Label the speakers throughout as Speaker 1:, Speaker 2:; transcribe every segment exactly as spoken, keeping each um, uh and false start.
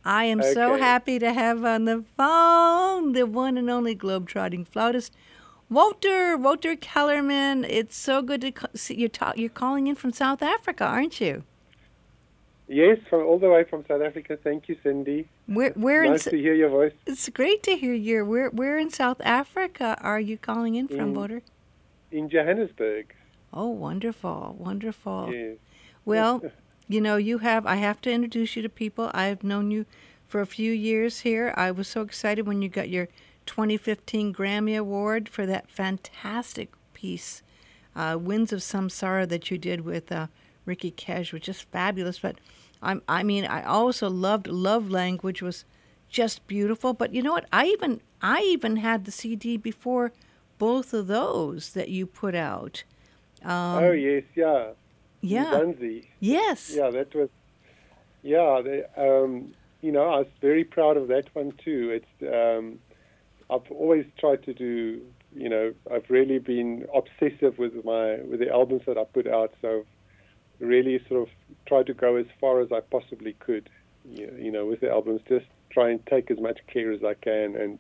Speaker 1: I am so
Speaker 2: Okay.
Speaker 1: happy to have on the phone the one and only globetrotting flautist, Walter, Walter Kellerman. It's so good to co- see you talk. You're calling in from South Africa, aren't you?
Speaker 2: Yes, from all the way from South Africa. Thank you, Cindy.
Speaker 1: Where, where in,
Speaker 2: Nice
Speaker 1: S-
Speaker 2: to hear your voice
Speaker 1: it's great to hear you. Where, where in South Africa are you calling in from,
Speaker 2: in
Speaker 1: Walter?
Speaker 2: in Johannesburg.
Speaker 1: Oh, wonderful, wonderful.
Speaker 2: Yes.
Speaker 1: Well, you know, you have, I have to introduce you to people. I've known you for a few years here. I was so excited when you got your twenty fifteen Grammy Award for that fantastic piece, uh, Winds of Samsara, that you did with uh, Ricky Cash, was just fabulous. But I'm, I mean, I also loved Love Language, was just beautiful. But you know what? I even, I even had the C D before both of those that you put out.
Speaker 2: Oh
Speaker 1: Um,
Speaker 2: yes, yeah.
Speaker 1: yeah.
Speaker 2: Mzansi.
Speaker 1: Yes.
Speaker 2: Yeah, that was yeah. They, um, you know, I was very proud of that one too. It's um, I've always tried to do. You know, I've really been obsessive with my with the albums that I put out. So really sort of tried to go as far as I possibly could. You you know, with the albums, just try and take as much care as I can and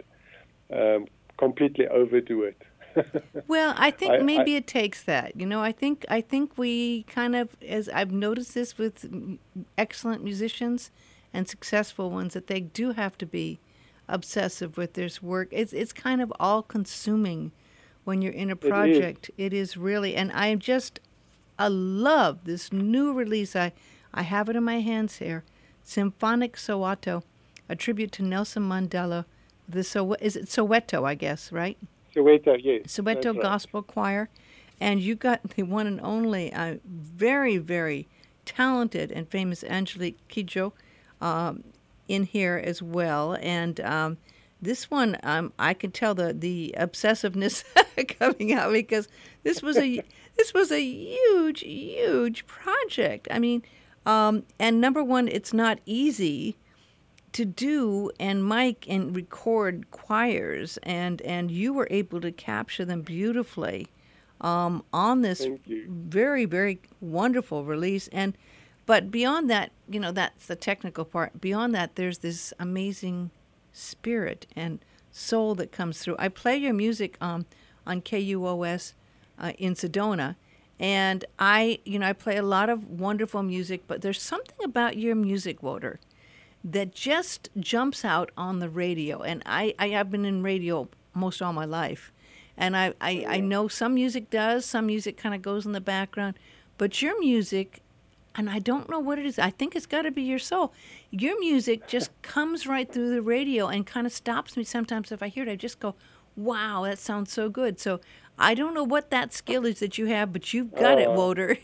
Speaker 2: um, completely overdo it.
Speaker 1: Well, I think
Speaker 2: I, I
Speaker 1: maybe it takes that. You know, I think I think we kind of, as I've noticed this with m- excellent musicians and successful ones, that they do have to be obsessive with their work. It's it's kind of all consuming when you're in a
Speaker 2: it is.
Speaker 1: project. It is really, and I just I love this new release. I I have it in my hands here, Symphonic Soweto, a tribute to Nelson Mandela. The so is it Soweto? I guess, right?
Speaker 2: Soweto, yes,
Speaker 1: Soweto
Speaker 2: that's right.
Speaker 1: Gospel Choir, and you got the one and only, uh, very, very talented and famous Angelique Kidjo um, in here as well. And um, this one, um, I could tell the the obsessiveness coming out because this was a this was a huge, huge project. I mean, um, and number one, it's not easy to do and mic and record choirs, and and you were able to capture them beautifully um, on this
Speaker 2: Thank you.
Speaker 1: very, very wonderful release. And but beyond that, you know, that's the technical part. Beyond that, there's this amazing spirit and soul that comes through. I play your music um, on K U O S uh, in Sedona, and I, you know, I play a lot of wonderful music, but there's something about your music, Woder, that just jumps out on the radio. And I, I have been in radio most all my life. And I,
Speaker 2: Oh,
Speaker 1: I, I
Speaker 2: yeah.
Speaker 1: know some music does, some music kind of goes in the background. But your music, and I don't know what it is, I think it's got to be your soul. Your music just comes right through the radio and kind of stops me sometimes. If I hear it, I just go, wow, that sounds so good. So I don't know what that skill is that you have, but you've got it,
Speaker 2: Oh,
Speaker 1: Woder.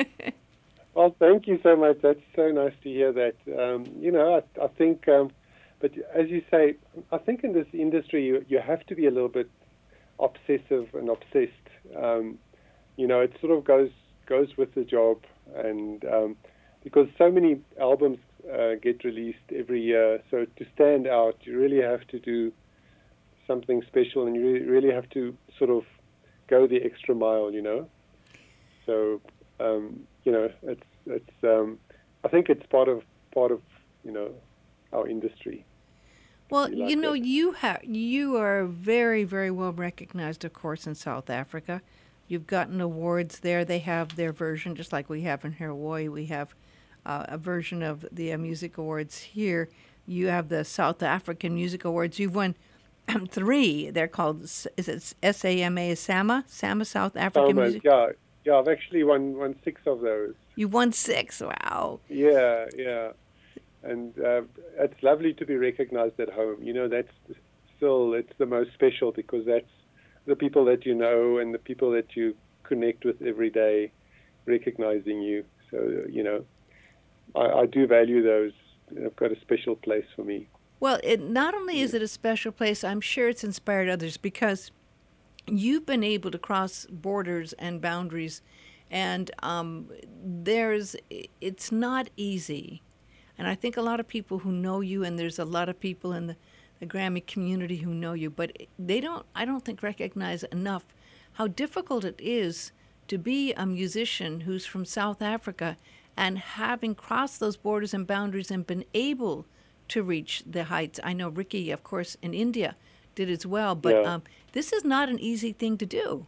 Speaker 2: well, thank you so much. That's so nice to hear that. Um, you know, I, I think, um, but as you say, I think in this industry you, you have to be a little bit obsessive and obsessed. Um, you know, it sort of goes goes with the job, and um, because so many albums uh, get released every year, so to stand out, you really have to do something special, and you really, really have to sort of go the extra mile. You know, so um, you know, it's it's. Um, I think it's part of part of you know our industry to
Speaker 1: Well,
Speaker 2: be
Speaker 1: you
Speaker 2: like
Speaker 1: know,
Speaker 2: that.
Speaker 1: you have you are very, very well recognized, of course, in South Africa. You've gotten awards there. They have their version, just like we have in Hawaii. We have uh, a version of the uh, music awards here. You have the South African Music Awards. You've won three. They're called, S- is it S A M A, SAMA, SAMA South African
Speaker 2: Summers,
Speaker 1: Music.
Speaker 2: yeah, yeah. I've actually won won six of those.
Speaker 1: You won six. Wow.
Speaker 2: Yeah, yeah. And uh, it's lovely to be recognized at home. You know, that's still it's the most special because that's the people that you know and the people that you connect with every day recognizing you. So you know, I, I do value those. They've got a special place for me.
Speaker 1: Well, it not only is
Speaker 2: Yes.
Speaker 1: it a special place, I'm sure it's inspired others because you've been able to cross borders and boundaries, and um, there's it's not easy. And I think a lot of people who know you, and there's a lot of people in the, the Grammy community who know you, but they don't, I don't think, recognize enough how difficult it is to be a musician who's from South Africa and having crossed those borders and boundaries and been able to reach the heights. I know Ricky, of course, in India did as well, but
Speaker 2: Yeah.
Speaker 1: um, this is not an easy thing to do.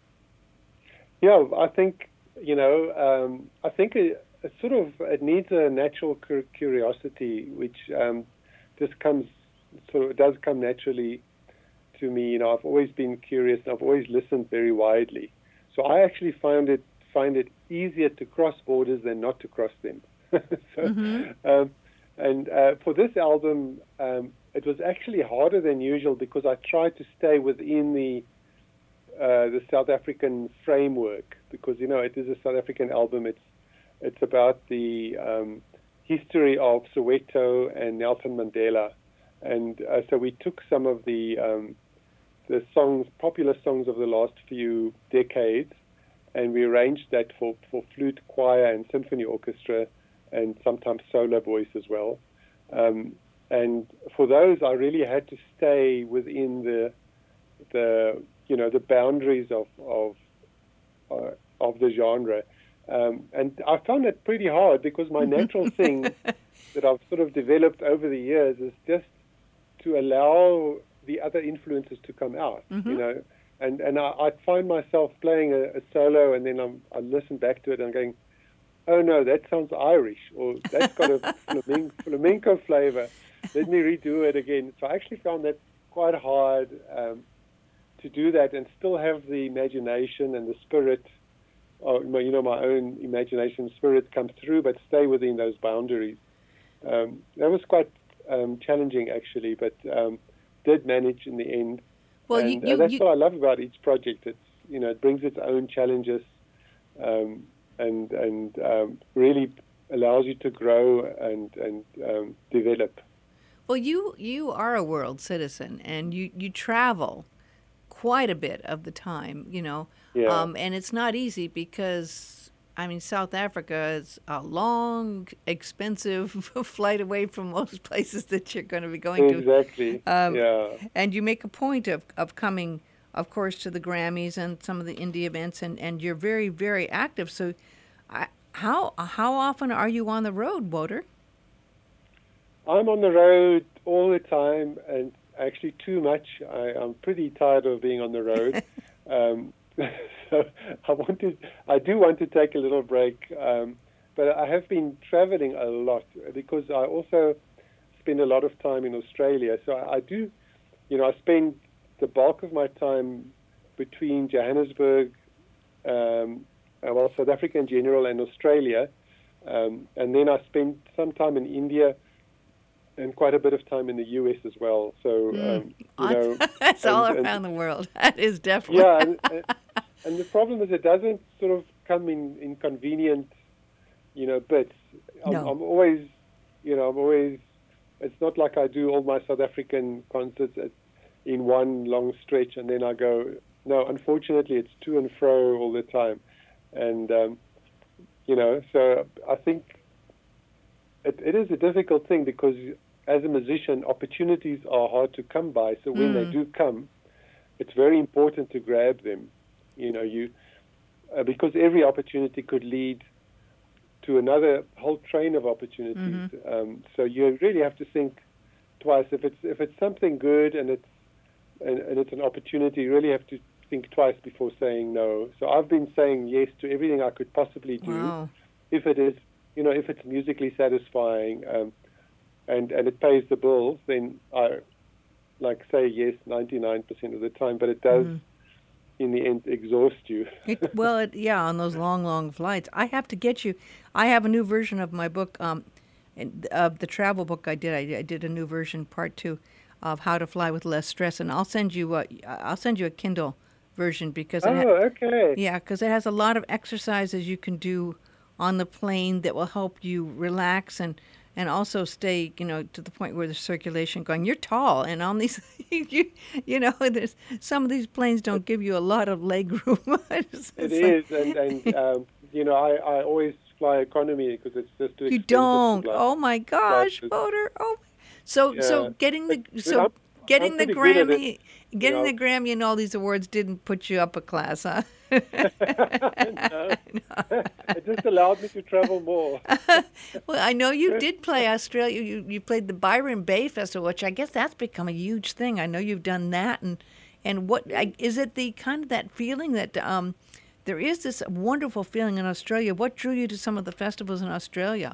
Speaker 2: Yeah, I think, you know, um, I think it, it sort of it needs a natural cur- curiosity, which um, just comes, sort of does come naturally to me. You know, I've always been curious, and I've always listened very widely. So I actually find it find it easier to cross borders than not to cross them. so,
Speaker 1: Mm-hmm.
Speaker 2: um, and uh, for this album, um, it was actually harder than usual because I tried to stay within the uh, the South African framework, because you know it is a South African album. It's it's about the um, history of Soweto and Nelson Mandela, and uh, so we took some of the um, the songs, popular songs of the last few decades, and we arranged that for, for flute, choir, and symphony orchestra, and sometimes solo voice as well. Um, and for those, I really had to stay within the the you know the boundaries of of uh, of the genre, um, and I found it pretty hard because my natural thing that I've sort of developed over the years is just to allow the other influences to come out,
Speaker 1: Mm-hmm.
Speaker 2: you know, and and I, I find myself playing a, a solo, and then I'm, I listen back to it and I'm going, oh no, that sounds Irish, or that's got a flamenco, flamenco flavor. Let me redo it again. So I actually found that quite hard um, to do that and still have the imagination and the spirit, or you know, my own imagination spirit come through, but stay within those boundaries. Um, that was quite um, challenging actually, but um, did manage in the end.
Speaker 1: Well,
Speaker 2: and
Speaker 1: you,
Speaker 2: uh,
Speaker 1: you,
Speaker 2: that's
Speaker 1: you,
Speaker 2: what I love about each project. It's you know it brings its own challenges, um, and and um, really allows you to grow and and um, develop.
Speaker 1: well, you you are a world citizen, and you, you travel quite a bit of the time, you know,
Speaker 2: Yeah.
Speaker 1: um, and it's not easy because, I mean, South Africa is a long, expensive flight away from most places that you're going to be going to.
Speaker 2: Exactly.
Speaker 1: Um,
Speaker 2: yeah.
Speaker 1: And you make a point of, of coming, of course, to the Grammys and some of the indie events, and, and you're very, very active. So I, how how often are you on the road, Wouter?
Speaker 2: I'm on the road all the time, and actually too much. I, I'm pretty tired of being on the road. um, so I want to, I do want to take a little break, um, but I have been traveling a lot because I also spend a lot of time in Australia. So I, I do, you know, I spend the bulk of my time between Johannesburg, um, uh, well, South Africa in general, and Australia, um, and then I spend some time in India and quite a bit of time in the U S as well. So, um, you know,
Speaker 1: That's all
Speaker 2: and- and-
Speaker 1: around the world. That is definitely.
Speaker 2: yeah, and, and, and the problem is it doesn't sort of come in, in convenient, you know, bits. I'm,
Speaker 1: No.
Speaker 2: I'm always, you know, I'm always. It's not like I do all my South African concerts at, in one long stretch and then I go. No, unfortunately, it's to and fro all the time, and um, you know, so I think it, it is a difficult thing because as a musician, opportunities are hard to come by. So when they
Speaker 1: Mm.
Speaker 2: do come, it's very important to grab them. You know, you uh, because every opportunity could lead to another whole train of opportunities.
Speaker 1: Mm-hmm.
Speaker 2: Um, so you really have to think twice. If it's if it's something good and it's and, and it's an opportunity, you really have to think twice before saying no. So I've been saying yes to everything I could possibly do,
Speaker 1: Wow.
Speaker 2: if it is, you know, if it's musically satisfying um, and and it pays the bills, then I like say yes ninety-nine percent of the time. But it does.
Speaker 1: Mhm.
Speaker 2: In the end, exhaust you.
Speaker 1: It, well, it, yeah, on those long, long flights. I have to get you. I have a new version of my book, um, and of the travel book I did. I, I did a new version, part two, of How to Fly with Less Stress, and I'll send you a, I'll send you a Kindle version because it
Speaker 2: Oh,
Speaker 1: ha-
Speaker 2: okay.
Speaker 1: yeah, because it has a lot of exercises you can do on the plane that will help you relax and. And also stay, you know, to the point where the circulation going. You're tall, and on these, you, you know, there's some of these planes don't give you a lot of leg room. It's-
Speaker 2: It
Speaker 1: it's like-
Speaker 2: is, and, and um, you know, I, I always fly economy because it's just too
Speaker 1: You
Speaker 2: expensive.
Speaker 1: don't.
Speaker 2: To fly.
Speaker 1: Oh my gosh,
Speaker 2: flights.
Speaker 1: motor. Oh, so so
Speaker 2: Yeah.
Speaker 1: getting the
Speaker 2: But
Speaker 1: so
Speaker 2: I'm
Speaker 1: getting the
Speaker 2: pretty good at
Speaker 1: Grammy,
Speaker 2: it,
Speaker 1: getting
Speaker 2: you
Speaker 1: the Grammy and all these awards didn't put you up a class, huh?
Speaker 2: No. It just allowed me to travel more.
Speaker 1: Well, I know you did play Australia. You you played the Byron Bay Festival, which I guess that's become a huge thing. I know you've done that, and and what I, is it? The kind of that feeling that um, there is this wonderful feeling in Australia. What drew you to some of the festivals in Australia?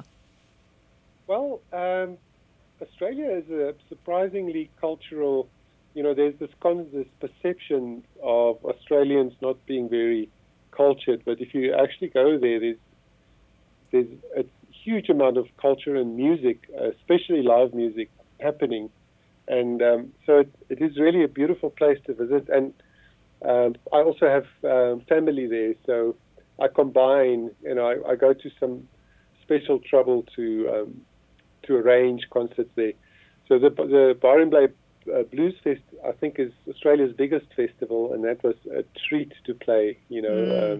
Speaker 2: Well, um, Australia is a surprisingly cultural. You know, there's this con- this perception of Australians not being very cultured, but if you actually go there, there's there's a huge amount of culture and music, especially live music, happening, and um, so it, it is really a beautiful place to visit. And um, I also have um, family there, so I combine. You know, I, I go to some special trouble to um, to arrange concerts there. So the the Byron Bay Uh, Blues Fest, I think, is Australia's biggest festival, and that was a treat to play. You know,
Speaker 1: Mm.
Speaker 2: um,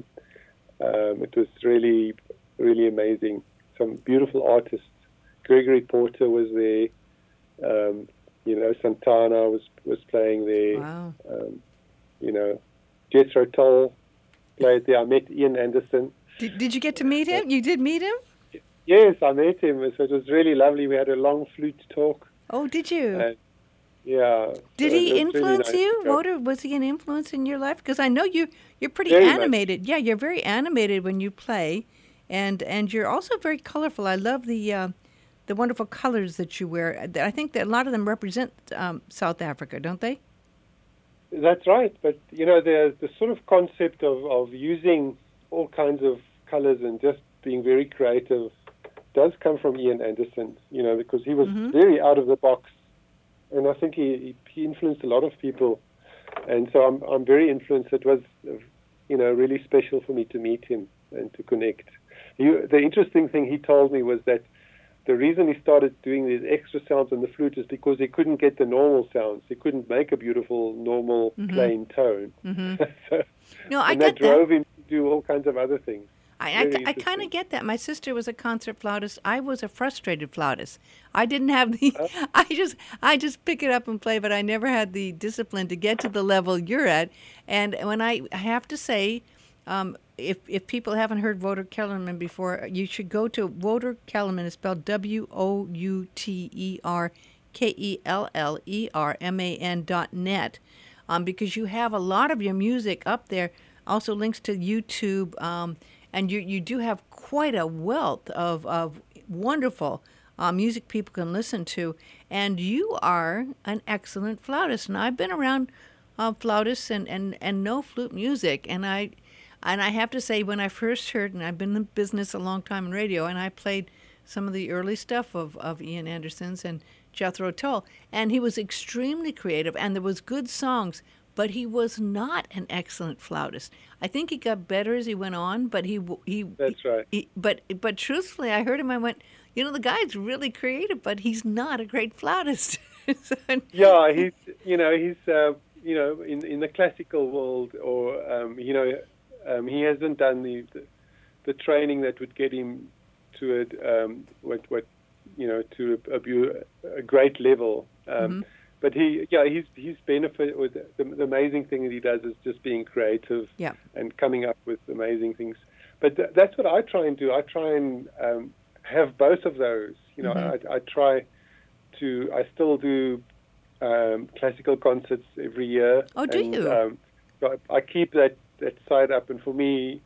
Speaker 2: um, it was really, really amazing. Some beautiful artists. Gregory Porter was there. Um, you know, Santana was was playing there.
Speaker 1: Wow.
Speaker 2: Um, you know, Jethro Tull played there. I met Ian Anderson.
Speaker 1: Did, did you get to meet him? You did meet him?
Speaker 2: Yes, I met him. So it was really lovely. We had a long flute talk.
Speaker 1: Oh, did you?
Speaker 2: Uh, Yeah.
Speaker 1: Did
Speaker 2: so
Speaker 1: he
Speaker 2: it was
Speaker 1: influence
Speaker 2: really nice
Speaker 1: you?
Speaker 2: to go.
Speaker 1: Woder, was he an influence in your life? Because I know you, you're pretty
Speaker 2: Very much.
Speaker 1: animated. Yeah, you're very animated when you play, and and you're also very colorful. I love the uh, the wonderful colors that you wear. I think that a lot of them represent um, South Africa, don't they?
Speaker 2: That's right. But, you know, the, the sort of concept of, of using all kinds of colors and just being very creative does come from Ian Anderson, you know, because he was
Speaker 1: Mhm.
Speaker 2: very out of the box. And I think he, he influenced a lot of people. And so I'm I'm very influenced. It was, you know, really special for me to meet him and to connect. You, the interesting thing he told me was that the reason he started doing these extra sounds on the flute is because he couldn't get the normal sounds. He couldn't make a beautiful, normal,
Speaker 1: Mhm.
Speaker 2: plain tone.
Speaker 1: Mm-hmm.
Speaker 2: so,
Speaker 1: No, I
Speaker 2: and
Speaker 1: get
Speaker 2: that drove him to do all kinds of other things.
Speaker 1: I,
Speaker 2: Very
Speaker 1: I, I
Speaker 2: interesting.
Speaker 1: kind of get that. My sister was a concert flautist. I was a frustrated flautist. I didn't have the. I just I just pick it up and play, but I never had the discipline to get to the level you're at. And when I, I have to say, um, if if people haven't heard Wouter Kellerman before, you should go to Wouter Kellerman. It's spelled W O U T E R K E L L E R M A N dot net, um, because you have a lot of your music up there. Also links to YouTube. Um, And you, you do have quite a wealth of, of wonderful uh, music people can listen to. And you are an excellent flautist. And I've been around uh, flautists and, and, and know flute music. And I and I have to say, when I first heard, and I've been in business a long time in radio, and I played some of the early stuff of, of Ian Anderson's and Jethro Tull. And he was extremely creative, and there was good songs. But he was not an excellent flautist. I think he got better as he went on, but he he.
Speaker 2: That's right.
Speaker 1: He, but but truthfully, I heard him. I went, you know, the guy's really creative, but he's not a great flautist. So,
Speaker 2: Yeah, he's you know he's uh, you know in in the classical world, or um, you know um, he hasn't done the, the the training that would get him to a um, what what you know to a, a, a great level. Um,
Speaker 1: mm-hmm.
Speaker 2: But he, yeah, he's he's benefit with the, the amazing thing that he does is just being creative
Speaker 1: yeah.
Speaker 2: and coming up with amazing things. But th- that's what I try and do. I try and um, have both of those. You know,
Speaker 1: Mm-hmm.
Speaker 2: I, I try to. I still do um, classical concerts every year.
Speaker 1: Oh, do
Speaker 2: and,
Speaker 1: you?
Speaker 2: Um, so I, I keep that, that side up. And for me,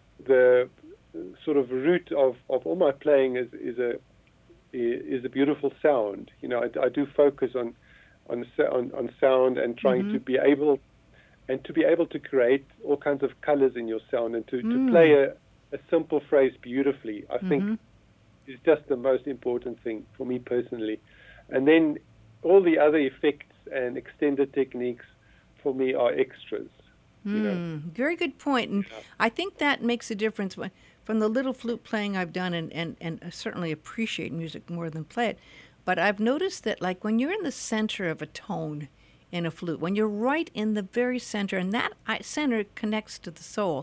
Speaker 2: the sort of root of, of all my playing is is a is a beautiful sound. You know, I, I do focus on. On, on on sound and trying
Speaker 1: Mm-hmm.
Speaker 2: to be able and to be able to create all kinds of colors in your sound and to,
Speaker 1: Mm.
Speaker 2: to play a, a simple phrase beautifully, I think
Speaker 1: Mm-hmm.
Speaker 2: is just the most important thing for me personally. And then all the other effects and extended techniques for me are extras. You know?
Speaker 1: Mm, very good point. And
Speaker 2: Yeah.
Speaker 1: I think that makes a difference when, from the little flute playing I've done, and, and, and I certainly appreciate music more than play it. But I've noticed that, like, when you're in the center of a tone in a flute, when you're right in the very center, and that I- center connects to the soul,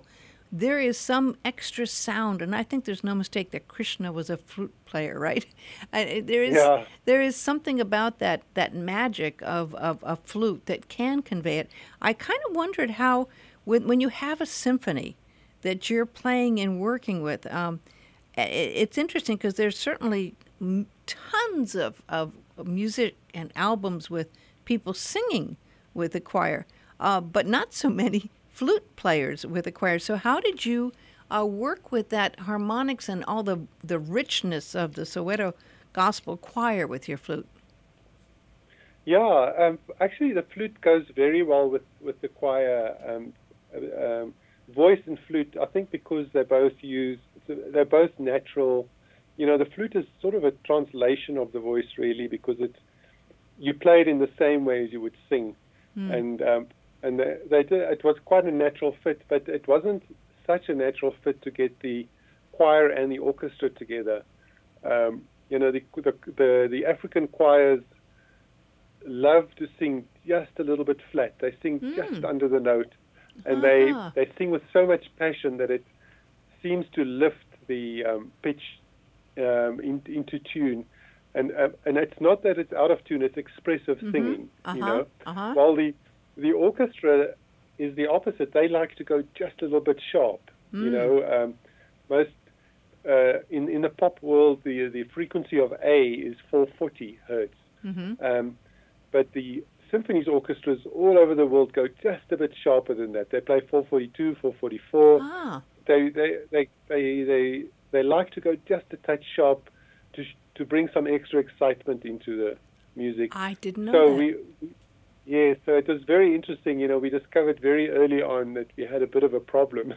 Speaker 1: there is some extra sound, and I think there's no mistake that Krishna was a flute player, right? I, there is
Speaker 2: Yeah.
Speaker 1: there is something about that that magic of, of a flute that can convey it. I kind of wondered how when when you have a symphony that you're playing and working with, um, i- it's interesting because there's certainly m- tons of, of music and albums with people singing with the choir, uh, but not so many flute players with the choir. So how did you uh, work with that harmonics and all the, the richness of the Soweto Gospel Choir with your flute?
Speaker 2: Yeah, um, actually, the flute goes very well with, with the choir. Um, um, voice and flute, I think, because they both use, they're both natural. You know, the flute is sort of a translation of the voice, really, because it's you play it in the same way as you would sing, mm. and um, and they, they did, it was quite a natural fit, but it wasn't such a natural fit to get the choir and the orchestra together. Um, you know, the, the the the African choirs love to sing just a little bit flat. They sing mm. just under the note, and ah. they they sing with so much passion that it seems to lift the um, pitch um, in, into tune. And uh, and it's not that it's out of tune; it's expressive mm-hmm. singing.
Speaker 1: Uh-huh.
Speaker 2: You know,
Speaker 1: uh-huh.
Speaker 2: while the the orchestra is the opposite. They like to go just a little bit sharp. Mm. You know, um, most uh, in in the pop world, the the frequency of A is four forty hertz. Mm-hmm. Um, but the symphonies orchestras all over the world go just a bit sharper than that. They play four forty-two, four forty-four.
Speaker 1: Ah.
Speaker 2: They, they they they they they like to go just a touch sharp to to bring some extra excitement into the music.
Speaker 1: I didn't know
Speaker 2: so
Speaker 1: that.
Speaker 2: we, yeah, so it was very interesting. You know, we discovered very early on that we had a bit of a problem.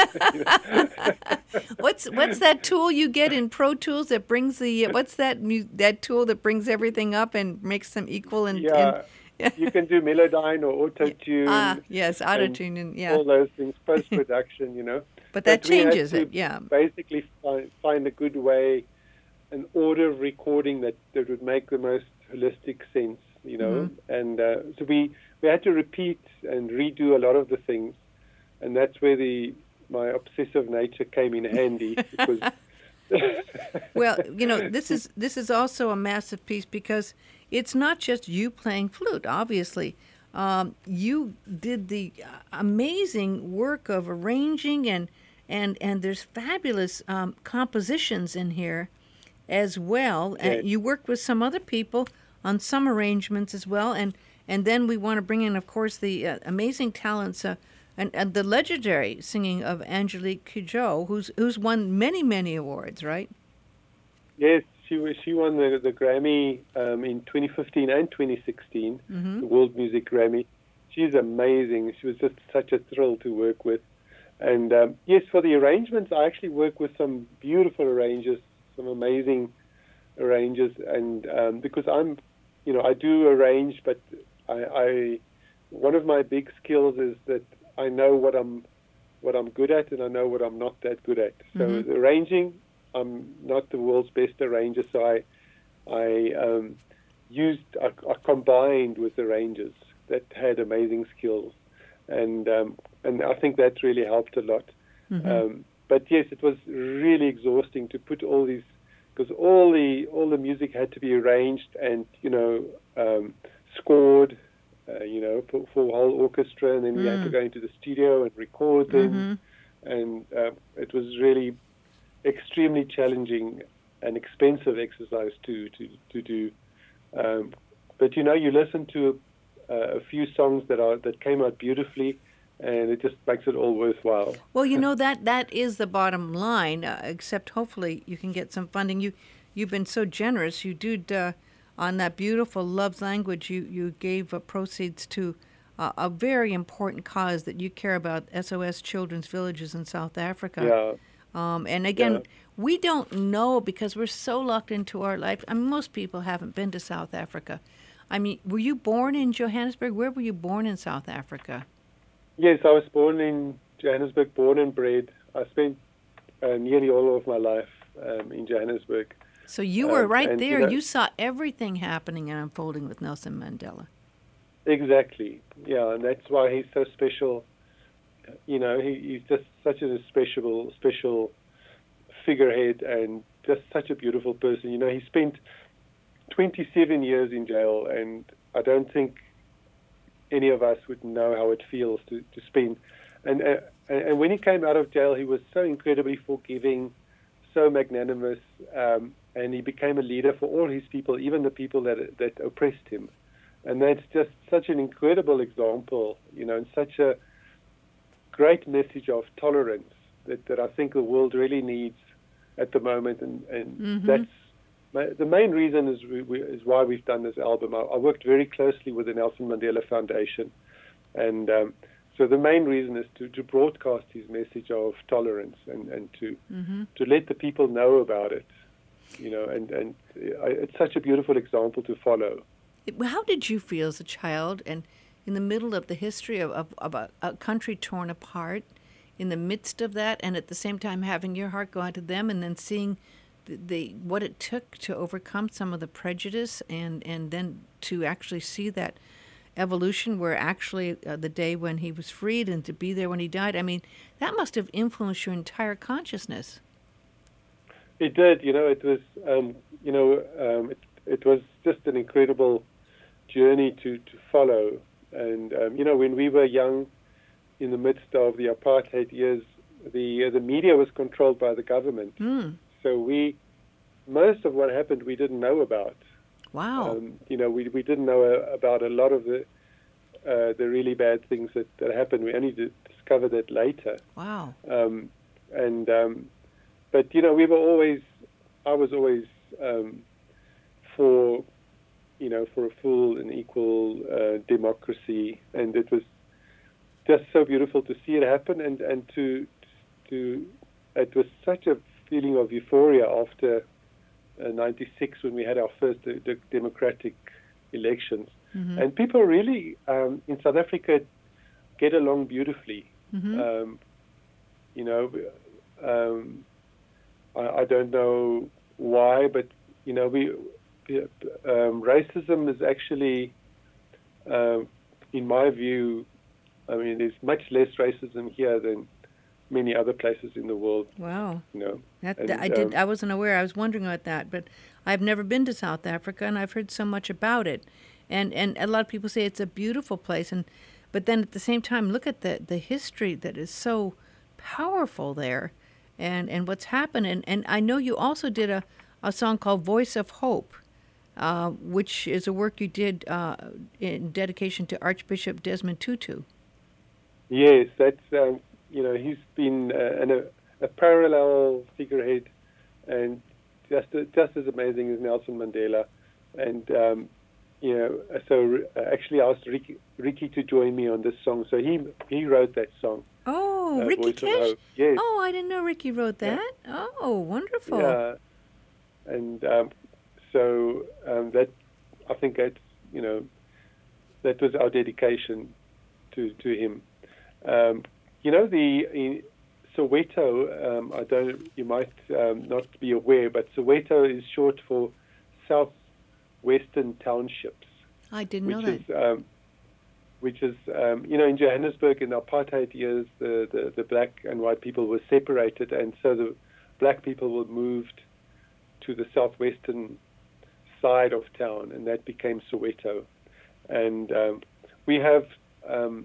Speaker 1: what's what's that tool you get in Pro Tools that brings the what's that mu- that tool that brings everything up and makes them equal and
Speaker 2: yeah.
Speaker 1: And,
Speaker 2: you can do Melodyne or Auto-Tune.
Speaker 1: Ah, yes, Auto-Tune and, and yeah.
Speaker 2: all those things, post-production, you know.
Speaker 1: But that
Speaker 2: but
Speaker 1: changes it, yeah.
Speaker 2: Basically find, find a good way, an order of recording that, that would make the most holistic sense, you know. Mm-hmm. And uh, so we, we had to repeat and redo a lot of the things. And that's where the my obsessive nature came in handy. because
Speaker 1: Well, you know, this is this is also a massive piece because it's not just you playing flute, obviously. Um, you did the amazing work of arranging, and and, and there's fabulous um, compositions in here as well.
Speaker 2: Yes.
Speaker 1: And you worked with some other people on some arrangements as well. And, and then we want to bring in, of course, the uh, amazing talents uh, and, and the legendary singing of Angelique Kidjo, who's who's won many, many awards, right?
Speaker 2: Yes. She was, she won the, the Grammy um, in twenty fifteen and twenty sixteen, mm-hmm. the World Music Grammy. She's amazing. She was just such a thrill to work with. And um, yes, for the arrangements, I actually work with some beautiful arrangers, some amazing arrangers. And um, because I'm, you know, I do arrange, but I, I one of my big skills is that I know what I'm what I'm good at, and I know what I'm not that good at. So mm-hmm. the arranging, I'm not the world's best arranger, so I, I um, used, I, I combined with arrangers that had amazing skills, and um, and I think that really helped a lot. Mm-hmm. Um, but yes, it was really exhausting to put all these, because all the all the music had to be arranged and you know um, scored, uh, you know, for, for a whole orchestra, and then mm. we had to go into the studio and record them, mm-hmm. and uh, it was really extremely challenging and expensive exercise to to, to do. Um, but you know, you listen to uh, a few songs that are that came out beautifully, and it just makes it all worthwhile.
Speaker 1: Well, you know, that that is the bottom line. Uh, except hopefully you can get some funding. You you've been so generous. You did uh, on that beautiful Love's Language. You you gave uh, proceeds to uh, a very important cause that you care about, S O S Children's Villages in South Africa.
Speaker 2: Yeah.
Speaker 1: Um, and again,
Speaker 2: yeah.
Speaker 1: we don't know because we're so locked into our life. I mean, most people haven't been to South Africa. I mean, were you born in Johannesburg? Where were you born in South Africa?
Speaker 2: Yes, I was born in Johannesburg, born and bred. I spent uh, nearly all of my life um, in Johannesburg.
Speaker 1: So you were
Speaker 2: um,
Speaker 1: right
Speaker 2: and,
Speaker 1: there.
Speaker 2: You, know,
Speaker 1: you saw everything happening and unfolding with Nelson Mandela.
Speaker 2: Exactly. Yeah, and that's why he's so special you know, he, he's just such a special, special figurehead and just such a beautiful person. You know, he spent twenty-seven years in jail, and I don't think any of us would know how it feels to, to spend. And, uh, and when he came out of jail, he was so incredibly forgiving, so magnanimous, um, and he became a leader for all his people, even the people that that oppressed him. And that's just such an incredible example, you know, and such a great message of tolerance that, that I think the world really needs at the moment. And, and
Speaker 1: Mm-hmm.
Speaker 2: that's my, the main reason is, we, we, is why we've done this album. I, I worked very closely with the Nelson Mandela Foundation. And um, so the main reason is to, to broadcast his message of tolerance and, and to
Speaker 1: Mm-hmm.
Speaker 2: to let the people know about it, you know, and, and it's such a beautiful example to follow.
Speaker 1: How did you feel as a child and in the middle of the history of, of, of a, a country torn apart, in the midst of that, and at the same time having your heart go out to them, and then seeing the, the what it took to overcome some of the prejudice, and, and then to actually see that evolution where actually uh, the day when he was freed and to be there when he died? I mean, that must have influenced your entire consciousness.
Speaker 2: It did, you know, it was, um, you know, um, it, it was just an incredible journey to, to follow. And, um, you know, when we were young, in the midst of the apartheid years, the uh, the media was controlled by the government.
Speaker 1: Mm.
Speaker 2: So we, most of what happened, we didn't know about.
Speaker 1: Wow.
Speaker 2: Um, you know, we we didn't know uh, about a lot of the uh, the really bad things that, that happened. We only did discover that later.
Speaker 1: Wow.
Speaker 2: Um, and um, but you know, we were always, I was always um, for, you know, for a full and equal uh, democracy, and it was just so beautiful to see it happen, and and to to it was such a feeling of euphoria after uh, ninety-six when we had our first uh, de- democratic elections.
Speaker 1: Mm-hmm.
Speaker 2: And people really um, in South Africa get along beautifully.
Speaker 1: Mm-hmm.
Speaker 2: Um, you know, um, I, I don't know why, but you know, we um, racism is actually, uh, in my view, I mean, there's much less racism here than many other places in the world.
Speaker 1: Wow.
Speaker 2: You know,
Speaker 1: That,
Speaker 2: and,
Speaker 1: that- I did.
Speaker 2: um,
Speaker 1: I wasn't aware. I was wondering about that, but I've never been to South Africa, and I've heard so much about it. And and a lot of people say it's a beautiful place, and but then at the same time, look at the the history that is so powerful there, and and what's happened. And and I know you also did a a song called "Voice of Hope," uh, which is a work you did uh, in dedication to Archbishop Desmond Tutu.
Speaker 2: Yes, that's um, you know, he's been uh, an, a, a parallel figurehead, and just just as amazing as Nelson Mandela. And um, you know, so uh, actually asked Ricky, Ricky to join me on this song. So he he wrote that song.
Speaker 1: Oh,
Speaker 2: uh,
Speaker 1: Ricky
Speaker 2: Voice of
Speaker 1: Cash.
Speaker 2: Hope. Yes.
Speaker 1: Oh, I didn't know Ricky wrote that. Oh, wonderful.
Speaker 2: Yeah, and um, so um, that I think that's, you know, that was our dedication to to him. Um, you know, the in Soweto, um, I don't, you might um, not be aware, but Soweto is short for Southwestern Townships.
Speaker 1: I didn't
Speaker 2: which
Speaker 1: know that.
Speaker 2: is um, which is um, you know, in Johannesburg in the apartheid years, the, the, the black and white people were separated, and so the black people were moved to the southwestern side of town, and that became Soweto. And um, we have um,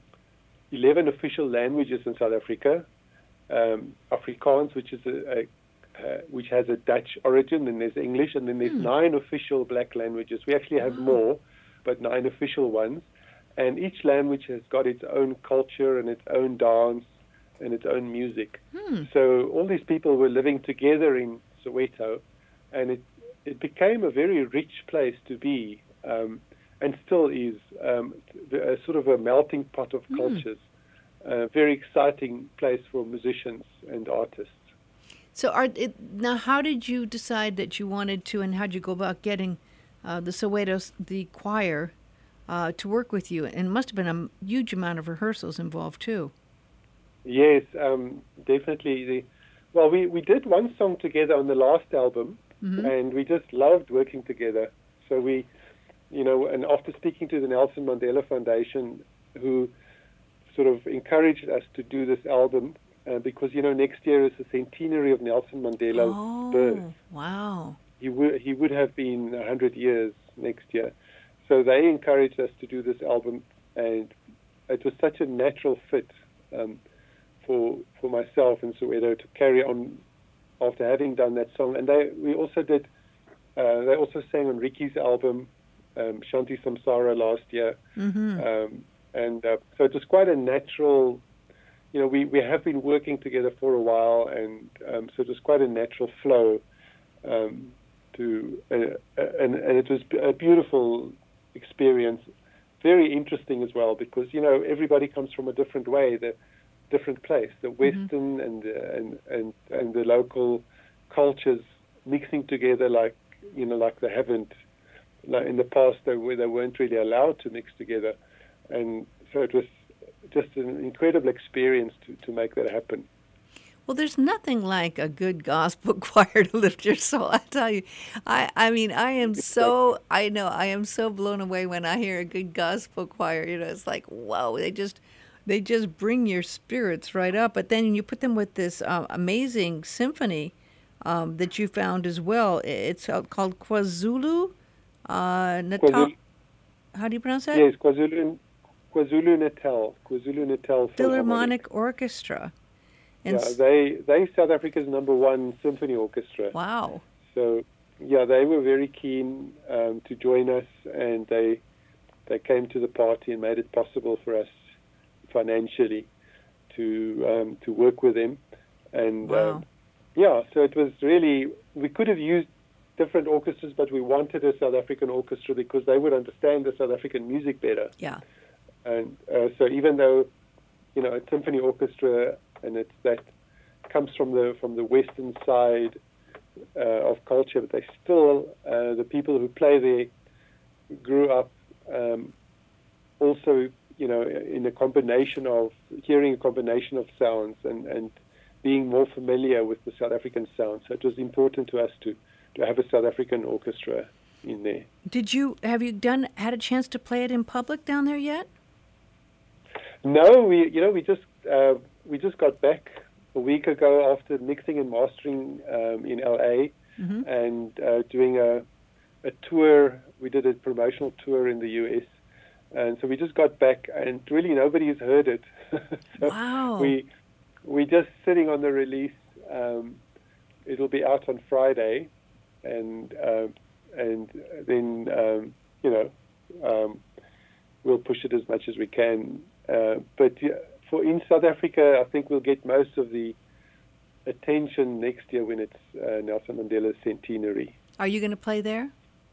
Speaker 2: eleven official languages in South Africa. Um, Afrikaans, which is a, a uh, which has a Dutch origin, and there's English, and then there's
Speaker 1: Hmm.
Speaker 2: nine official black languages. We actually have
Speaker 1: Wow.
Speaker 2: more, but nine official ones. And each language has got its own culture and its own dance and its own music.
Speaker 1: Hmm.
Speaker 2: So all these people were living together in Soweto, and it it became a very rich place to be, um, and still is, um, a sort of a melting pot of
Speaker 1: Hmm.
Speaker 2: cultures. A very exciting place for musicians and artists.
Speaker 1: So, are it, now, how did you decide that you wanted to, and how did you go about getting uh, the Soweto, the choir, uh, to work with you? And it must have been a huge amount of rehearsals involved too.
Speaker 2: Yes, um, definitely. The, well, we, we did one song together on the last album,
Speaker 1: Mhm.
Speaker 2: and we just loved working together. So we, you know, and after speaking to the Nelson Mandela Foundation, who sort of encouraged us to do this album uh, because, you know, next year is the centenary of Nelson Mandela's
Speaker 1: oh,
Speaker 2: birth.
Speaker 1: Wow.
Speaker 2: He would he would have been one hundred years next year. So they encouraged us to do this album, and it was such a natural fit um, for for myself and Soweto to carry on after having done that song. And they we also did, uh, they also sang on Ricky's album, um, Shanti Samsara, last year.
Speaker 1: Mm-hmm.
Speaker 2: Um, and uh, so it was quite a natural, you know, we, we have been working together for a while, and um, so it was quite a natural flow. Um, to uh, and, and it was a beautiful experience, very interesting as well, because, you know, everybody comes from a different way, the different place, the Western mm-hmm. and, uh, and and and the local cultures mixing together like, you know, like they haven't, like in the past, they, where they weren't really allowed to mix together. And so it was just an incredible experience to, to make that happen.
Speaker 1: Well, there's nothing like a good gospel choir to lift your soul. I tell you, I, I mean, I am so, I know, I am so blown away when I hear a good gospel choir. You know, it's like, whoa, they just, they just bring your spirits right up. But then you put them with this uh, amazing symphony um, that you found as well. It's called KwaZulu uh, Natal. KwaZulu. How do you pronounce that?
Speaker 2: Yes, KwaZulu, KwaZulu Natal, KwaZulu Natal
Speaker 1: Philharmonic Orchestra.
Speaker 2: And yeah, they they South Africa's number one symphony orchestra.
Speaker 1: Wow.
Speaker 2: So, yeah, they were very keen um, to join us, and they they came to the party and made it possible for us financially to um, to work with them. And
Speaker 1: wow.
Speaker 2: um, yeah, so it was really, we could have used different orchestras, but we wanted a South African orchestra because they would understand the South African music better.
Speaker 1: Yeah.
Speaker 2: And uh, so even though, you know, a symphony orchestra, and it's that comes from the from the Western side uh, of culture, but they still uh, the people who play there grew up um, also, you know, in a combination of hearing a combination of sounds and, and being more familiar with the South African sound. So it was important to us to, to have a South African orchestra in there.
Speaker 1: Did you have you done had a chance to play it in public down there yet?
Speaker 2: No, we you know we just. Uh, We just got back a week ago after mixing and mastering um, in L A mm-hmm. and uh, doing a, a tour. We did a promotional tour in the U S, and so we just got back, and really nobody has heard it. so
Speaker 1: wow!
Speaker 2: We we just sitting on the release. Um, it'll be out on Friday, and uh, and then um, you know um, we'll push it as much as we can. Uh, but yeah, for in South Africa, I think we'll get most of the attention next year when it's uh, Nelson Mandela's centenary.
Speaker 1: Are you going to play there?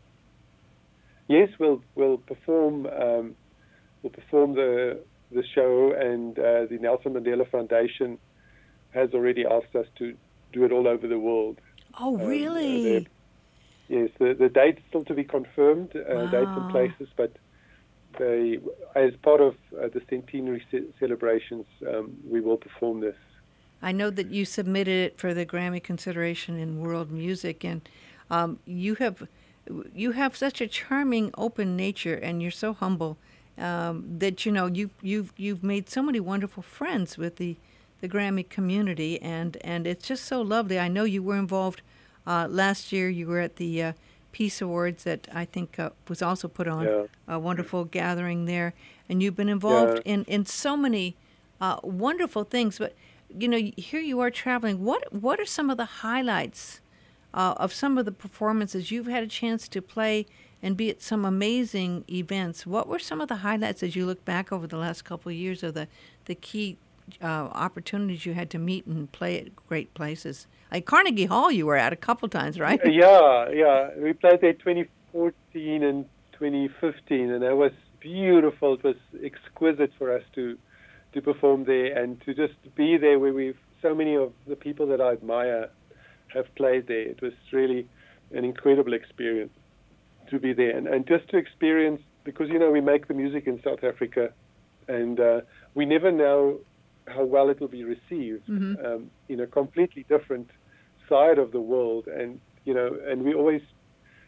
Speaker 2: Yes, we'll we'll perform um, we'll perform the the show, and uh, the Nelson Mandela Foundation has already asked us to do it all over the world.
Speaker 1: Oh, really?
Speaker 2: Um, uh, yes, the the date's still to be confirmed, uh,
Speaker 1: wow.
Speaker 2: dates and places, but they, as part of uh, the centenary ce- celebrations, um, we will perform this.
Speaker 1: I know that you submitted it for the Grammy consideration in world music, and um, you have you have such a charming, open nature, and you're so humble um, that you know you you've you've made so many wonderful friends with the, the Grammy community, and, and it's just so lovely. I know you were involved uh, last year. You were at the uh, Peace Awards that I think uh, was also put on,
Speaker 2: yeah.
Speaker 1: a wonderful gathering there, and you've been involved
Speaker 2: yeah.
Speaker 1: in in so many uh, wonderful things. But you know, here you are traveling. What what are some of the highlights uh, of some of the performances you've had a chance to play and be at some amazing events? What were some of the highlights as you look back over the last couple of years of the the key uh, opportunities you had to meet and play at great places? Like Carnegie Hall, you were at a couple times, right?
Speaker 2: Yeah, yeah. We played there twenty fourteen and twenty fifteen, and that was beautiful. It was exquisite for us to. to perform there and to just be there where we've so many of the people that I admire have played there. It was really an incredible experience to be there and, and just to experience, because, you know, we make the music in South Africa and uh, we never know how well it will be received mm-hmm. um, in a completely different side of the world. And, you know, and we're always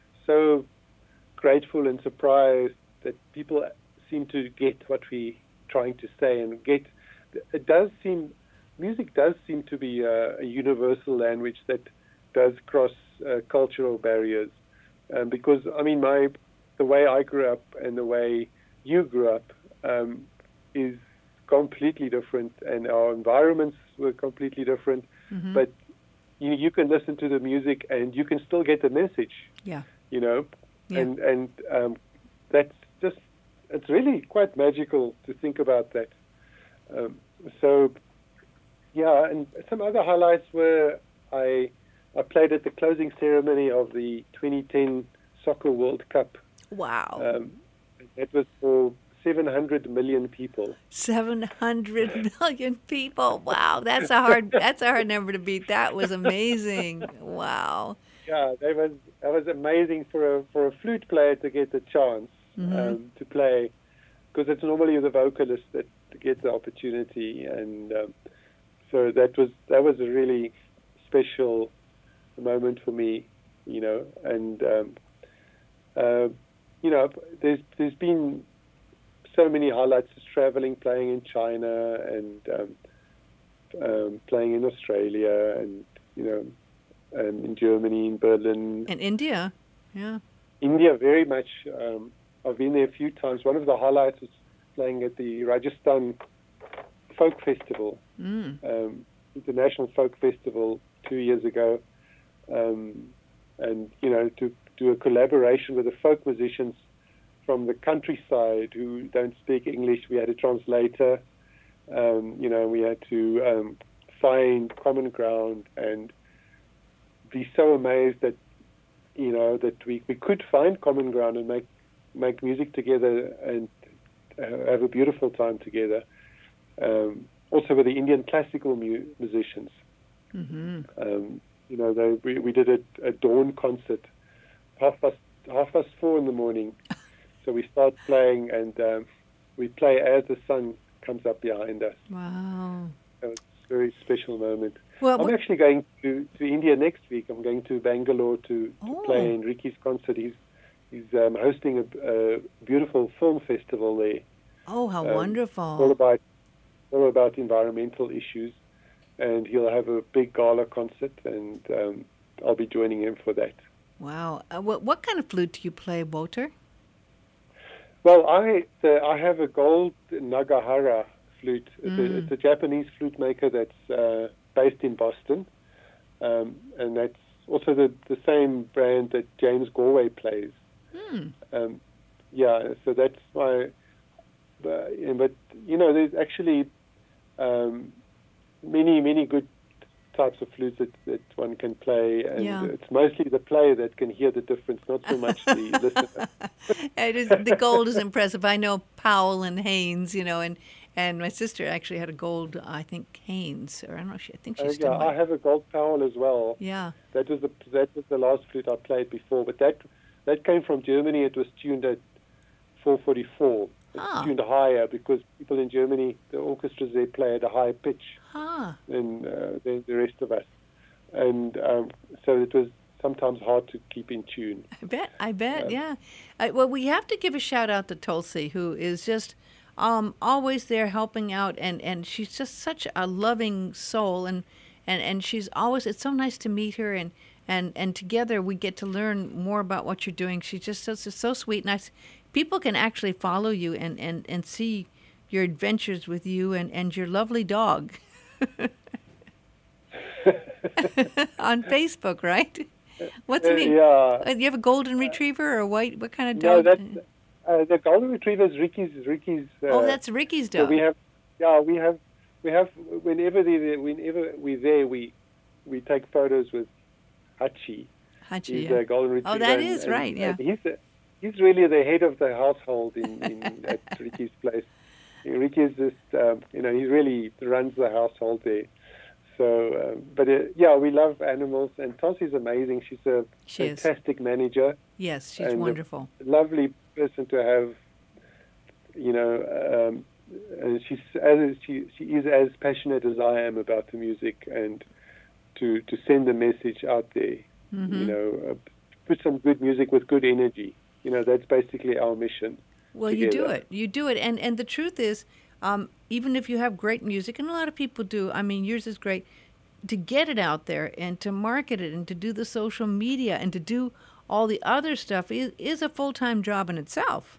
Speaker 2: so grateful and surprised that people seem to get what we trying to say and get. It does seem, music does seem to be a, a universal language that does cross uh, cultural barriers. Um, because, I mean, my the way I grew up and the way you grew up um, is completely different, and our environments were completely different. Mm-hmm. But you, you can listen to the music and you can still get the message.
Speaker 1: Yeah.
Speaker 2: You know,
Speaker 1: yeah.
Speaker 2: and and um, that's just, it's really quite magical to think about that. Um, so, yeah, and some other highlights were I I played at the closing ceremony of the twenty ten Soccer World Cup.
Speaker 1: Wow.
Speaker 2: Um, that was for seven hundred million people.
Speaker 1: seven hundred million people. Wow, that's a hard that's a hard number to beat. That was amazing. Wow.
Speaker 2: Yeah, that was that was amazing for a for a flute player to get the chance mm-hmm. um, to play, because it's normally the vocalist that gets the opportunity, and um, so that was that was a really special moment for me, you know, and um, uh, you know, there's there's been so many highlights, just traveling, playing in China, and um, um, playing in Australia, and you know, and in Germany, in Berlin,
Speaker 1: and India, yeah,
Speaker 2: India very much. Um, I've been there a few times. One of the highlights was playing at the Rajasthan Folk Festival, mm. um, International Folk Festival, two years ago, um, and you know, to do a collaboration with the folk musicians from the countryside who don't speak English. We had a translator. Um, you know, we had to um, find common ground and be so amazed that, you know, that we, we could find common ground and make make music together and uh, have a beautiful time together. Um, also with the Indian classical mu- musicians. Mm-hmm. Um, you know, they, we, we did a, a dawn concert, half past, half past four in the morning. So we start playing, and um, we play as the sun comes up behind us.
Speaker 1: Wow.
Speaker 2: So it's a very special moment.
Speaker 1: Well,
Speaker 2: I'm actually going to, to India next week. I'm going to Bangalore to, to
Speaker 1: oh.
Speaker 2: play in Ricky's concert. He's, he's um, hosting a, a beautiful film festival there.
Speaker 1: Oh, how
Speaker 2: um,
Speaker 1: wonderful.
Speaker 2: All about, all about environmental issues. And he'll have a big gala concert, and um, I'll be joining him for that.
Speaker 1: Wow. Uh, what, what kind of flute do you play, Wouter?
Speaker 2: Well, I the, I have a gold Nagahara flute. It's, mm. a, it's a Japanese flute maker that's uh, based in Boston, um, and that's also the, the same brand that James Galway plays. Mm. Um, yeah, so that's my. Uh, but you know, there's actually um, many many good types of flutes that, that one can play, and
Speaker 1: yeah.
Speaker 2: it's mostly the player that can hear the difference, not so much the listener.
Speaker 1: It is, the gold is impressive. I know Powell and Haynes, you know, and, and my sister actually had a gold, I think, Haynes, or I don't know, she, I think she
Speaker 2: uh,
Speaker 1: still
Speaker 2: Yeah,
Speaker 1: might.
Speaker 2: I have a gold Powell as well.
Speaker 1: Yeah.
Speaker 2: That was the that was the last flute I played before, but that that came from Germany. It was tuned at four forty-four. It's
Speaker 1: ah.
Speaker 2: tuned higher because people in Germany, the orchestras there play at a higher pitch
Speaker 1: ah.
Speaker 2: than, uh, than the rest of us. And um, so it was sometimes hard to keep in tune.
Speaker 1: I bet, I bet, um, yeah. Uh, well, we have to give a shout out to Tulsi, who is just um, always there helping out, and, and she's just such a loving soul, and, and, and she's always, it's so nice to meet her, and, and, and together we get to learn more about what you're doing. She's just so, so sweet, and I, people can actually follow you and, and, and see your adventures with you and, and your lovely dog on Facebook, right? What's the name?
Speaker 2: Uh,
Speaker 1: yeah. You have a golden retriever or a white? What kind of dog?
Speaker 2: No, that's, uh, the golden retriever is Ricky's. Ricky's. Uh,
Speaker 1: oh, that's Ricky's dog.
Speaker 2: So we have, yeah, we have, we have. Whenever they, whenever we're there, we we take photos with Hachi.
Speaker 1: Hachi,
Speaker 2: he's
Speaker 1: yeah.
Speaker 2: a golden retriever.
Speaker 1: Oh, that is
Speaker 2: and,
Speaker 1: right. Yeah.
Speaker 2: He's a, he's really the head of the household in, in at Ricky's place. Ricky's just, um, you know, he really runs the household there. So, um, but uh, yeah, we love animals, and Tulsi's amazing. She's a
Speaker 1: she
Speaker 2: fantastic
Speaker 1: is.
Speaker 2: manager.
Speaker 1: Yes, she's
Speaker 2: and
Speaker 1: wonderful.
Speaker 2: A lovely person to have. You know, um, and she's as she she is as passionate as I am about the music, and to to send the message out there. Mm-hmm. You know, uh, put some good music with good energy. You know, that's basically our mission.
Speaker 1: Well,
Speaker 2: together.
Speaker 1: you do it. You do it, and and the truth is, um, even if you have great music, and a lot of people do, I mean, yours is great, to get it out there and to market it and to do the social media and to do all the other stuff is, is a full-time job in itself.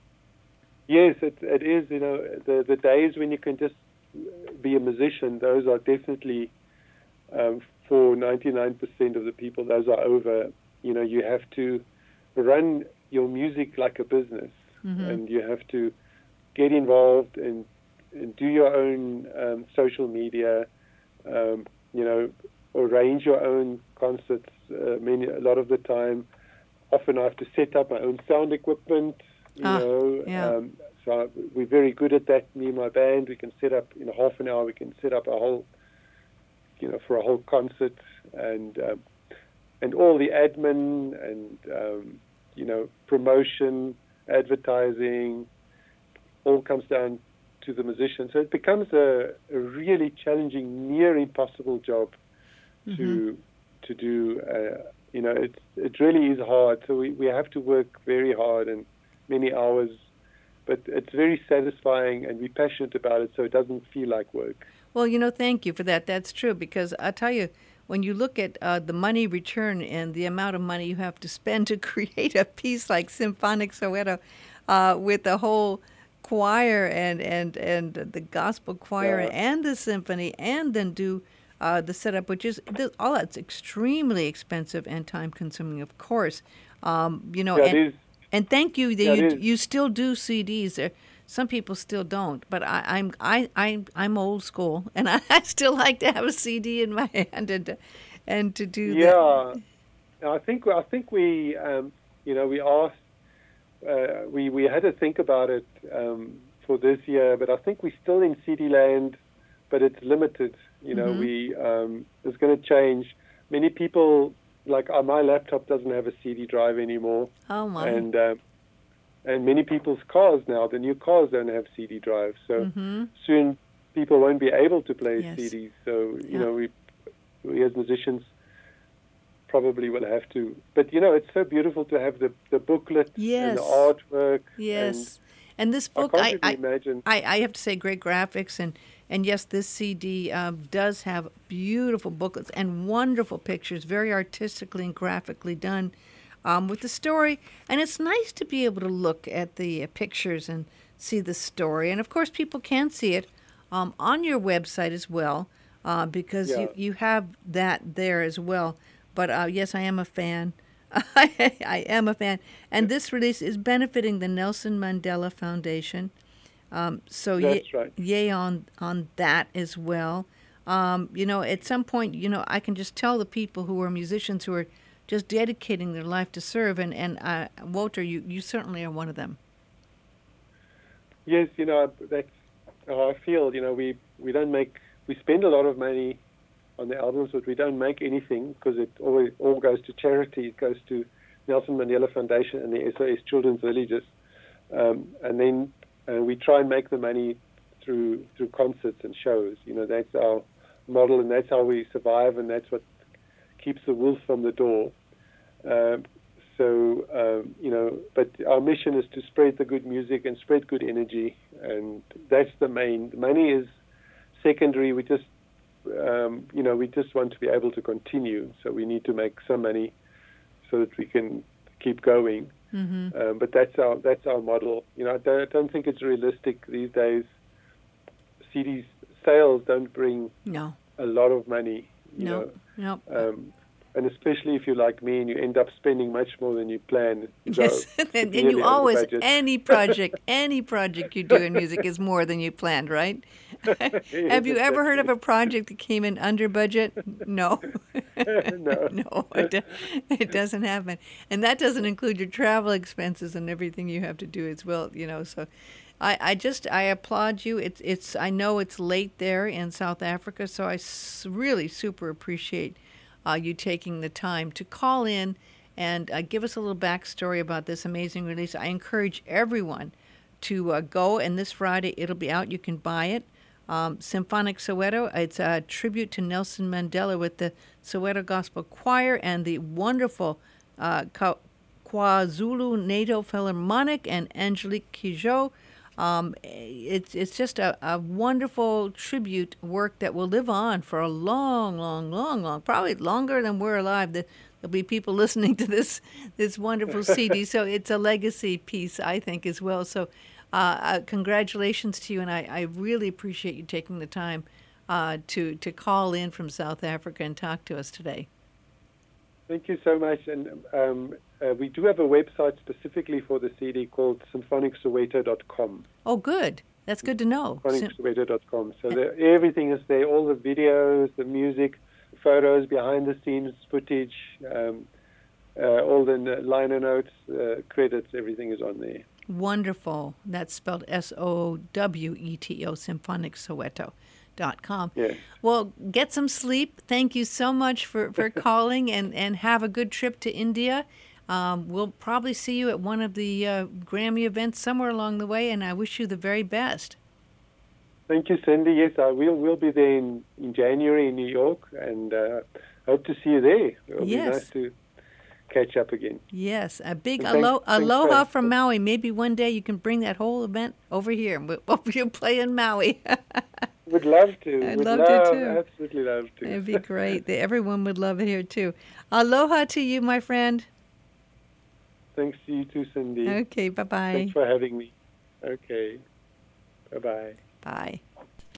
Speaker 2: Yes, it, it is. You know, the, the days when you can just be a musician, those are definitely, um, for ninety-nine percent of the people, those are over. You know, you have to run your music like a business, mm-hmm. and you have to get involved and, and do your own um, social media, um, you know, arrange your own concerts. Uh, many, a lot of the time, often I have to set up my own sound equipment, you
Speaker 1: ah,
Speaker 2: know.
Speaker 1: Yeah.
Speaker 2: Um, so we're very good at that, me and my band. We can set up, in a half an hour, we can set up a whole, you know, for a whole concert, and um, and all the admin and, um, you know, promotion, advertising, all comes down to the musician. So it becomes a, a really challenging, near impossible job mm-hmm. to to do. Uh, you know, it it really is hard. So we, we have to work very hard and many hours, but it's very satisfying, and we're passionate about it, so it doesn't feel like work.
Speaker 1: Well, you know, thank you for that. That's true, because I tell you, when you look at uh, the money return and the amount of money you have to spend to create a piece like Symphonic Soweto, uh, with the whole choir and, and, and the gospel choir yeah. and the symphony, and then do uh, the setup, which is all that's extremely expensive and time-consuming, of course. Um, you know,
Speaker 2: yeah,
Speaker 1: and,
Speaker 2: it is.
Speaker 1: and thank you that
Speaker 2: yeah,
Speaker 1: you you still do C Ds. There, some people still don't, but I, I'm I, I I'm old school, and I, I still like to have a C D in my hand and and to do
Speaker 2: yeah.
Speaker 1: that.
Speaker 2: Yeah, I think I think we um, you know we asked uh, we we had to think about it um, for this year, but I think we're still in C D land, but it's limited. You know, mm-hmm. we um, it's going to change. Many people, like uh, my laptop doesn't have a C D drive anymore.
Speaker 1: Oh my!
Speaker 2: And um, and many people's cars now, the new cars don't have C D drives. So
Speaker 1: mm-hmm.
Speaker 2: soon people won't be able to play
Speaker 1: yes.
Speaker 2: C Ds. So you
Speaker 1: yeah.
Speaker 2: know, we we as musicians probably will have to. But you know, it's so beautiful to have the the booklet
Speaker 1: yes.
Speaker 2: and the artwork.
Speaker 1: Yes.
Speaker 2: And,
Speaker 1: and this book,
Speaker 2: I,
Speaker 1: I
Speaker 2: can't
Speaker 1: I,
Speaker 2: really imagine.
Speaker 1: I I have to say, great graphics and. And yes, this C D um, does have beautiful booklets and wonderful pictures, very artistically and graphically done um, with the story. And it's nice to be able to look at the uh, pictures and see the story. And, of course, people can see it um, on your website as well, uh, because
Speaker 2: yeah.
Speaker 1: you, you have that there as well. But, uh, yes, I am a fan. I am a fan. And this release is benefiting the Nelson Mandela Foundation. Um, so
Speaker 2: That's
Speaker 1: y-
Speaker 2: right.
Speaker 1: yay on on that as well. Um, you know, at some point, you know, I can just tell the people who are musicians who are just dedicating their life to serve, and, and uh, Walter, you, you certainly are one of them.
Speaker 2: Yes, you know, that's how I feel. You know, we, we don't make, we spend a lot of money on the albums, but we don't make anything because it always all goes to charity. It goes to Nelson Mandela Foundation and the S O S Children's Villages. Um, and then Uh, we try and make the money through through concerts and shows. You know, that's our model, and that's how we survive, and that's what keeps the wolf from the door. Uh, so, um, you know, but our mission is to spread the good music and spread good energy, and that's the main. The money is secondary. We just, um, you know, we just want to be able to continue. So we need to make some money so that we can keep going.
Speaker 1: Mm-hmm.
Speaker 2: Um, but that's our that's our model. You know, I don't, I don't think it's realistic these days. C D sales don't bring
Speaker 1: no.
Speaker 2: a lot of money. You
Speaker 1: no,
Speaker 2: know,
Speaker 1: no.
Speaker 2: Um, and especially if you're like me and you end up spending much more than you planned.
Speaker 1: Yes,
Speaker 2: so
Speaker 1: and, and you always any project any project you do in music is more than you planned, right?
Speaker 2: Yes,
Speaker 1: Have you ever heard of a project that came in under budget? No.
Speaker 2: no.
Speaker 1: no, it, do, it doesn't happen. And that doesn't include your travel expenses and everything you have to do as well, you know. So I, I just, I applaud you. It's, it's, I know it's late there in South Africa, so I s- really super appreciate uh, you taking the time to call in and uh, give us a little backstory about this amazing release. I encourage everyone to uh, go, and this Friday it'll be out. You can buy it. Um, Symphonic Soweto, it's a tribute to Nelson Mandela with the Soweto Gospel Choir and the wonderful uh, KwaZulu Natal Philharmonic and Angelique Kidjo. Um, it's it's just a, a wonderful tribute work that will live on for a long, long, long, long, probably longer than we're alive. That there'll be people listening to this this wonderful C D. So it's a legacy piece, I think, as well. So uh, uh, congratulations to you, and I, I really appreciate you taking the time uh, to to call in from South Africa and talk to us today.
Speaker 2: Thank you so much. And um, uh, we do have a website specifically for the C D called symphonic soweto dot com.
Speaker 1: Oh, good. That's good to know.
Speaker 2: symphonic soweto dot com. So the, everything is there, all the videos, the music, photos, behind-the-scenes footage, um, uh, all the liner notes, uh, credits, everything is on there.
Speaker 1: Wonderful. That's spelled S O W E T O, symphonic soweto dot com.
Speaker 2: Yes.
Speaker 1: Well, get some sleep. Thank you so much for, for calling, and, and have a good trip to India. Um, we'll probably see you at one of the uh, Grammy events somewhere along the way, and I wish you the very best.
Speaker 2: Thank you, Cindy. Yes, I will we'll be there in, in January in New York, and uh, hope to see you there. It'll
Speaker 1: Yes.
Speaker 2: be nice to catch up again.
Speaker 1: Yes, a big
Speaker 2: And thanks-
Speaker 1: alo-
Speaker 2: thanks
Speaker 1: aloha
Speaker 2: for-
Speaker 1: from Maui. Maybe one day you can bring that whole event over here. We'll, we'll play in Maui.
Speaker 2: Would love to.
Speaker 1: I'd
Speaker 2: Would
Speaker 1: love to,
Speaker 2: love,
Speaker 1: too.
Speaker 2: Absolutely love to.
Speaker 1: It'd be great. Everyone would love it here, too. Aloha to you, my friend.
Speaker 2: Thanks to you too, Cindy.
Speaker 1: Okay, bye-bye.
Speaker 2: Thanks for having me. Okay. Bye-bye.
Speaker 1: Bye.